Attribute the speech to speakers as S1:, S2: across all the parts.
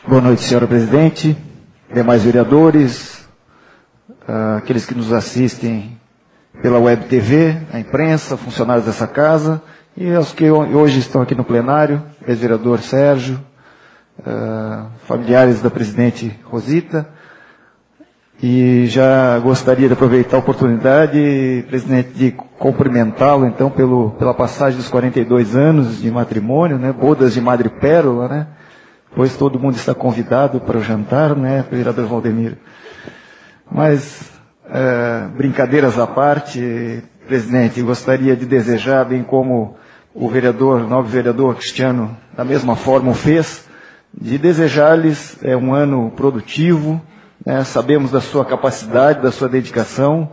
S1: Boa noite, senhora presidente, demais vereadores, aqueles que nos assistem pela Web TV, a imprensa, funcionários dessa casa, e aos que hoje estão aqui no plenário, ex-vereador Sérgio, familiares da presidente Rosita. E já gostaria de aproveitar a oportunidade, presidente, de cumprimentá-lo, então, pela passagem dos 42 anos de matrimônio, né, bodas de madrepérola, né, pois todo mundo está convidado para o jantar, né, vereador Valdemiro. Mas, brincadeiras à parte, presidente, gostaria de desejar, bem como o nobre vereador Cristiano, da mesma forma o fez, de desejar-lhes um ano produtivo. Sabemos da sua capacidade, da sua dedicação,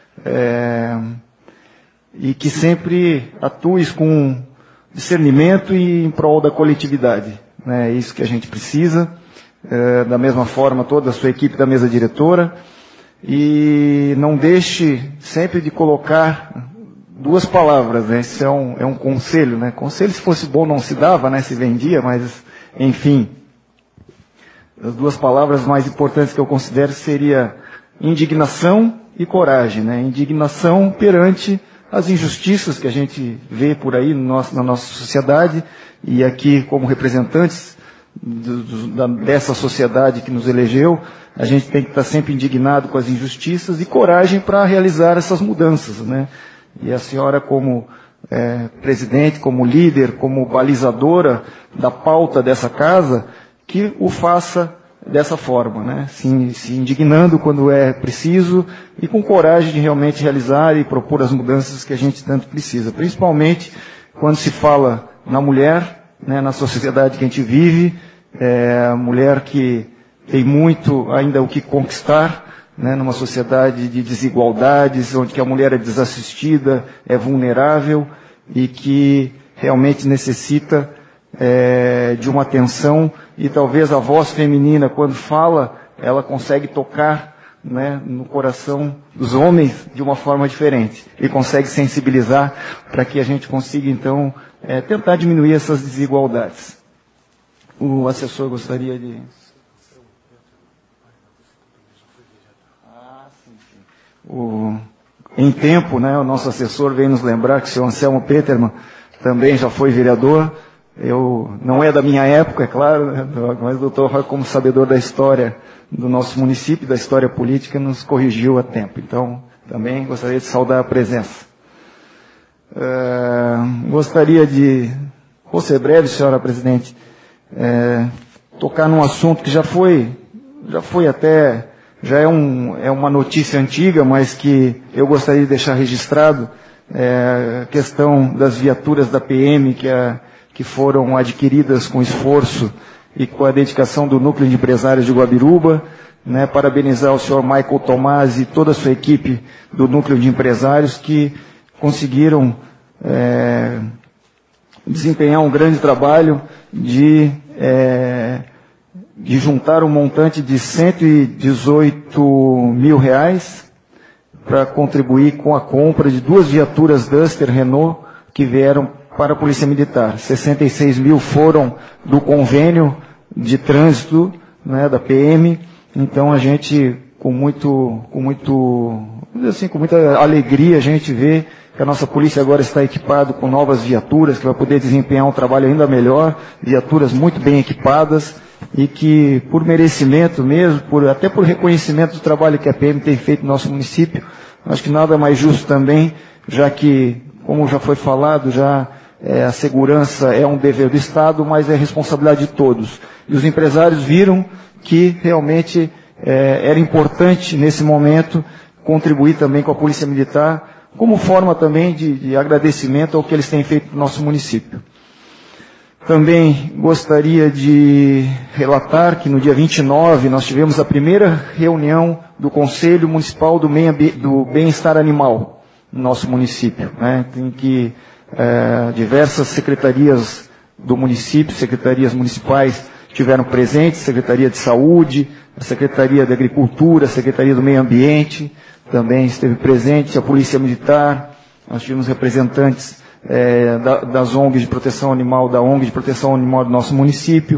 S1: e que sempre atues com discernimento e em prol da coletividade. É isso que a gente precisa. Da mesma forma, toda a sua equipe da mesa diretora. E não deixe sempre de colocar duas palavras, né? Isso é um conselho, né? Conselho, se fosse bom, não se dava, né? Se vendia, mas, enfim. As duas palavras mais importantes que eu considero seria indignação e coragem, né? Indignação perante as injustiças que a gente vê por aí na nossa sociedade, e aqui como representantes dessa sociedade que nos elegeu, a gente tem que estar sempre indignado com as injustiças, e coragem para realizar essas mudanças, né? E a senhora, como presidente, como líder, como balizadora da pauta dessa casa, que o faça dessa forma, né? Se indignando quando é preciso e com coragem de realmente realizar e propor as mudanças que a gente tanto precisa, principalmente quando se fala na mulher, né, na sociedade que a gente vive, a mulher que tem muito ainda o que conquistar, né, numa sociedade de desigualdades, onde que a mulher é desassistida, é vulnerável e que realmente necessita de uma atenção, e talvez a voz feminina, quando fala, ela consegue tocar, né, no coração dos homens de uma forma diferente, e consegue sensibilizar para que a gente consiga, então, tentar diminuir essas desigualdades. O assessor gostaria de... Em tempo, né, o nosso assessor veio nos lembrar que o senhor Anselmo Petermann também já foi vereador. Não é da minha época, é claro, né, mas o doutor, como sabedor da história do nosso município, da história política, nos corrigiu a tempo. Então, também gostaria de saudar a presença. Gostaria de, vou ser breve, senhora presidente, tocar num assunto que já é uma notícia antiga, mas que eu gostaria de deixar registrado, a questão das viaturas da PM, que foram adquiridas com esforço e com a dedicação do Núcleo de Empresários de Guabiruba, né? Parabenizar o senhor Michael Tomás e toda a sua equipe do Núcleo de Empresários, que conseguiram desempenhar um grande trabalho de juntar um montante de R$118 mil para contribuir com a compra de 2 viaturas Duster Renault que vieram para a Polícia Militar. 66 mil foram do convênio de trânsito, né, da PM. Então a gente, com muita alegria, a gente vê que a nossa polícia agora está equipada com novas viaturas, que vai poder desempenhar um trabalho ainda melhor, viaturas muito bem equipadas, e que, por merecimento mesmo, até por reconhecimento do trabalho que a PM tem feito no nosso município, acho que nada mais justo também, já que, como já foi falado, a segurança é um dever do Estado, mas é responsabilidade de todos. E os empresários viram que realmente era importante, nesse momento, contribuir também com a Polícia Militar, como forma também de agradecimento ao que eles têm feito no nosso município. Também gostaria de relatar que no dia 29 nós tivemos a primeira reunião do Conselho Municipal do Bem-Estar Animal no nosso município, né, em que diversas secretarias do município, secretarias municipais estiveram presentes, Secretaria de Saúde, a Secretaria de Agricultura, a Secretaria do Meio Ambiente, também esteve presente, a Polícia Militar, nós tivemos representantes das ONGs de proteção animal, da ONG de proteção animal do nosso município,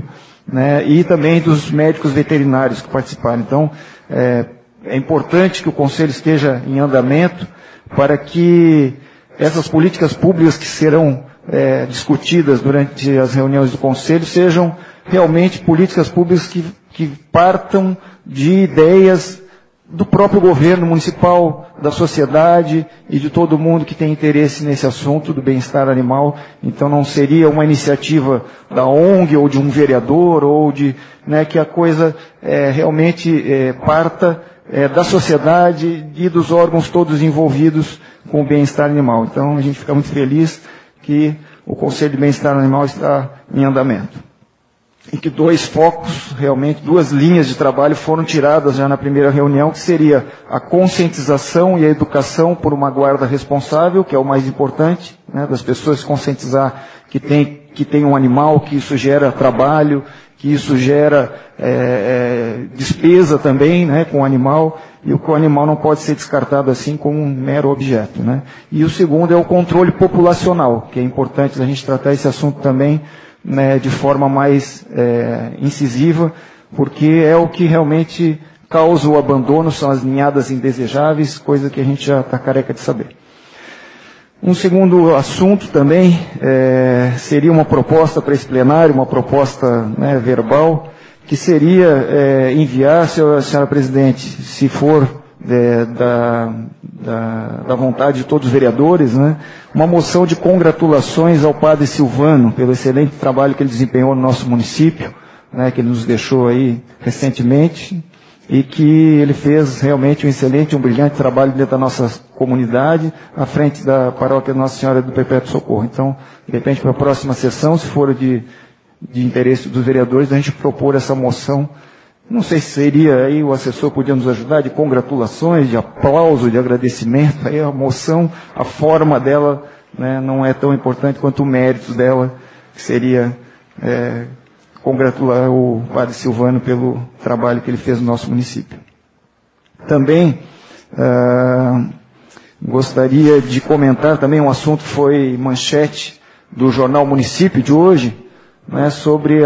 S1: né, e também dos médicos veterinários que participaram. Então, é importante que o Conselho esteja em andamento para que essas políticas públicas que serão discutidas durante as reuniões do Conselho sejam realmente políticas públicas que partam de ideias do próprio governo municipal, da sociedade e de todo mundo que tem interesse nesse assunto do bem-estar animal. Então não seria uma iniciativa da ONG ou de um vereador ou de, né, que a coisa realmente parta da sociedade e dos órgãos todos envolvidos com o bem-estar animal. Então a gente fica muito feliz que o Conselho de Bem-Estar Animal está em andamento. E que 2 focos, realmente, 2 linhas de trabalho foram tiradas já na primeira reunião, que seria a conscientização e a educação por uma guarda responsável, que é o mais importante, né, das pessoas conscientizar que tem um animal, que isso gera trabalho, que isso gera despesa também, né, com o animal, e que o animal não pode ser descartado assim como um mero objeto, né. E o segundo é o controle populacional, que é importante a gente tratar esse assunto também, né, de forma mais incisiva, porque é o que realmente causa o abandono, são as ninhadas indesejáveis, coisa que a gente já está careca de saber. Um segundo assunto também seria uma proposta para esse plenário, uma proposta, né, verbal, que seria enviar, senhora presidente, se for da vontade de todos os vereadores, né, uma moção de congratulações ao padre Silvano pelo excelente trabalho que ele desempenhou no nosso município, né, que ele nos deixou aí recentemente, e que ele fez realmente um brilhante trabalho dentro da nossa comunidade, à frente da paróquia Nossa Senhora do Perpétuo Socorro. Então, de repente, para a próxima sessão, se for de interesse dos vereadores, a gente propor essa moção. Não sei se seria aí, o assessor podia nos ajudar, de congratulações, de aplauso, de agradecimento. Aí a moção, a forma dela, né, não é tão importante quanto o mérito dela, que seria congratular o padre Silvano pelo trabalho que ele fez no nosso município. Também gostaria de comentar também um assunto que foi manchete do jornal Município de hoje, né, sobre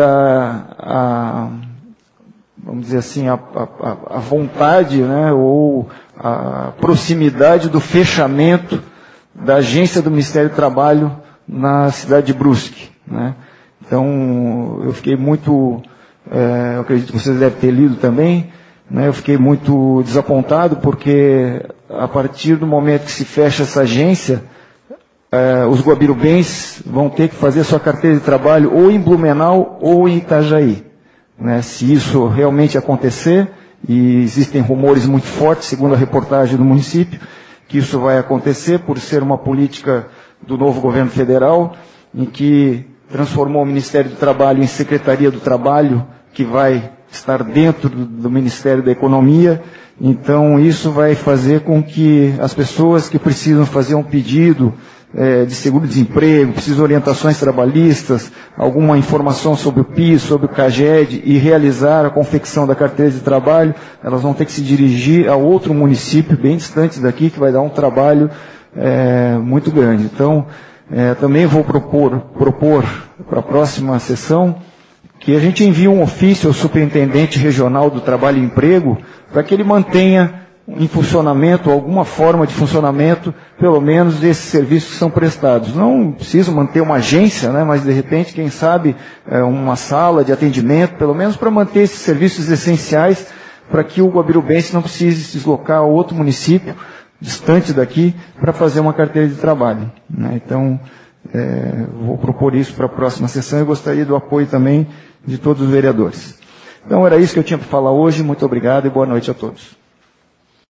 S1: vamos dizer assim, a vontade, né, ou a proximidade do fechamento da agência do Ministério do Trabalho na cidade de Brusque, né. Então, eu fiquei muito, eu acredito que vocês devem ter lido também, né, eu fiquei muito desapontado porque a partir do momento que se fecha essa agência, os guabirubenses vão ter que fazer sua carteira de trabalho ou em Blumenau ou em Itajaí. Né, se isso realmente acontecer, e existem rumores muito fortes, segundo a reportagem do município, que isso vai acontecer por ser uma política do novo governo federal, em que transformou o Ministério do Trabalho em Secretaria do Trabalho, que vai estar dentro do Ministério da Economia. Então isso vai fazer com que as pessoas que precisam fazer um pedido de seguro-desemprego, precisam de orientações trabalhistas, alguma informação sobre o PIS, sobre o CAGED e realizar a confecção da carteira de trabalho, elas vão ter que se dirigir a outro município bem distante daqui, que vai dar um trabalho muito grande. Então, também vou propor para a próxima sessão que a gente envie um ofício ao superintendente regional do Trabalho e Emprego para que ele mantenha em funcionamento, alguma forma de funcionamento, pelo menos desses serviços que são prestados. Não preciso manter uma agência, né, mas de repente, quem sabe, uma sala de atendimento, pelo menos para manter esses serviços essenciais, para que o guabirubense não precise se deslocar a outro município, distante daqui, para fazer uma carteira de trabalho, né. Então, vou propor isso para a próxima sessão e gostaria do apoio também de todos os vereadores. Então, era isso que eu tinha para falar hoje. Muito obrigado e boa noite a todos.